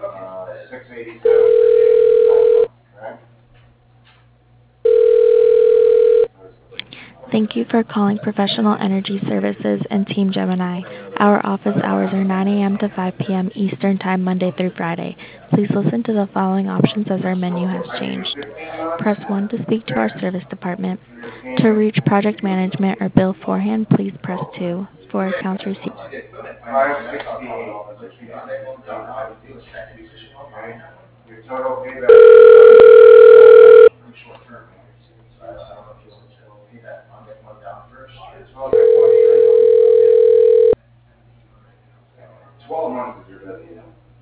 687 per day, correct? Thank you for calling Professional Energy Services and Team Gemini. Our office hours are 9 a.m. to 5 p.m. Eastern Time, Monday through Friday. Please listen to the following options as our menu has changed. Press 1 to speak to our service department. To reach project management or bill forehand, please press 2. For accounts receivable. 568. Okay. Your total payback. It's about like 12 months is your best,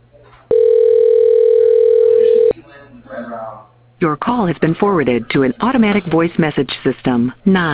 Your call has been forwarded to an automatic voice message system.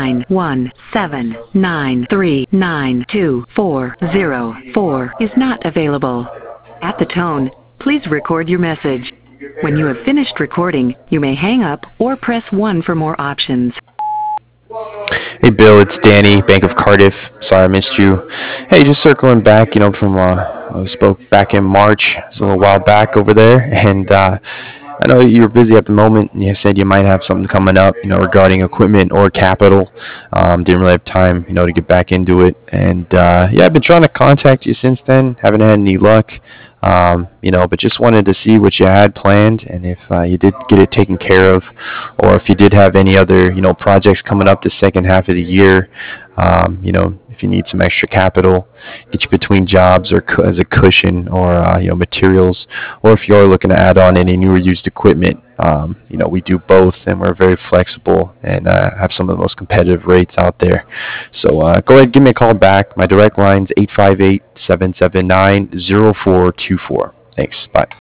91793924004 is not available. At the tone, please record your message. When you have finished recording, you may hang up or press 1 for more options. Hey Bill, it's Danny, Bank of Cardiff. Sorry I missed you. Hey, just circling back, from I spoke back in March, it's a little while back over there, and I know you're busy at the moment, and you said you might have something coming up, regarding equipment or capital. Didn't really have time, to get back into it, and yeah, I've been trying to contact you since then. Haven't had any luck. But just wanted to see what you had planned, and if you did get it taken care of, or if you did have any other, projects coming up the second half of the year. If you need some extra capital, get you between jobs or as a cushion, or materials, or if you're looking to add on any new or used equipment. We do both, and we're very flexible and have some of the most competitive rates out there. So go ahead, give me a call back. My direct line's 858-779-0424. Thanks. Bye.